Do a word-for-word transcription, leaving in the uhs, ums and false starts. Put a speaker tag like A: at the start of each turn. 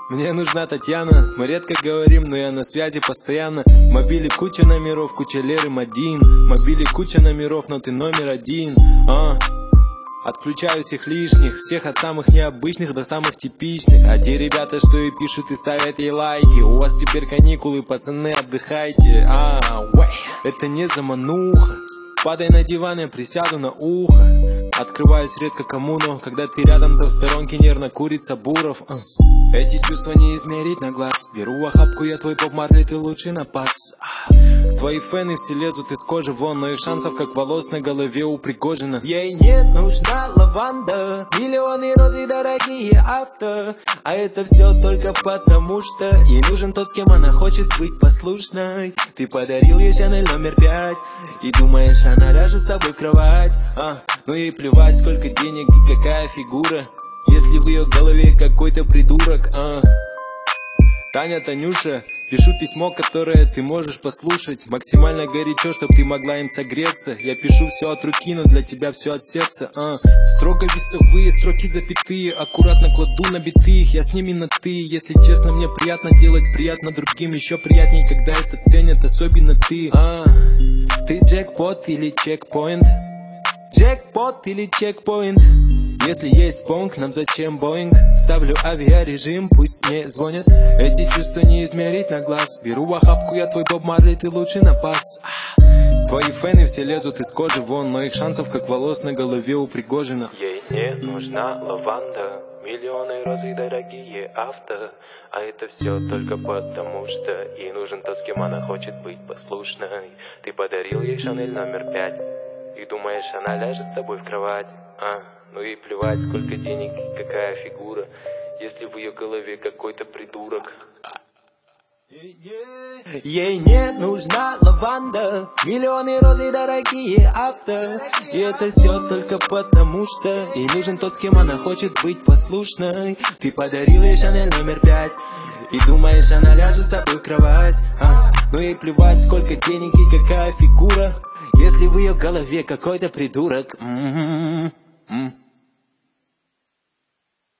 A: Мне нужна Татьяна, мы редко говорим, но я на связи постоянно. В мобиле куча номеров, куча Леры Мадин. В мобиле куча номеров, но ты номер один. а. Отключаю всех лишних, всех от самых необычных до самых типичных. А те ребята, что и пишут и ставят ей лайки, у вас теперь каникулы, пацаны, отдыхайте. А, уэй, это не замануха. Падай на диван, я присяду на ухо. Открываюсь редко кому, но когда ты рядом, то в сторонке нервно курит Сабуров. uh. Эти чувства не измерить на глаз. Беру охапку, я твой Боб Марли, ты лучший напас. uh. Твои фэны все лезут из кожи вон, но и шансов, как волос на голове у Пригожина.
B: Ей не нужна лаванда, миллионы роз и дорогие авто. А это все только потому, что ей нужен тот, с кем она хочет быть послушной. Ты подарил ей Шанель номер пять и думаешь, она ляжет с тобой в кровать. а, Ну ей плевать, сколько денег и какая фигура, если в ее голове какой-то придурок. а. Таня, Танюша, пишу письмо, которое ты можешь послушать. Максимально горячо, чтоб ты могла им согреться. Я пишу все от руки, но для тебя все от сердца. а. Строго весовые, строки запятые, аккуратно кладу на биты их, я с ними на ты. Если честно, мне приятно делать приятно другим. Еще приятней, когда это ценят особенно ты. а. Ты джекпот или чекпоинт? Джекпот или чекпоинт? Если есть понг, нам зачем Боинг? Ставлю авиарежим, пусть не звонят. Эти чувства не измерить на глаз. Беру охапку, я твой Боб Марли, ты лучший напас. Твои фэны все лезут из кожи вон, но их шансов, как волос на голове у Пригожина.
A: Ей не нужна лаванда, миллионы роз и дорогие авто. А это все только потому, что ей нужен тот, с кем она хочет быть послушной. Ты подарил ей Шанель номер пять и думаешь, она ляжет с тобой в кровать. а. Ну и плевать, сколько денег и какая фигура, если в ее голове какой-то придурок.
B: Ей не нужна лаванда, миллионы роз и дорогие авто. И это все только потому, что ей нужен тот, с кем она хочет быть послушной. Ты подарил ей Шанель номер пять и думаешь, она ляжет с тобой в кровать. а. Ну ей плевать, сколько денег и какая фигура, если в ее голове какой-то придурок. Mm-hmm. Mm.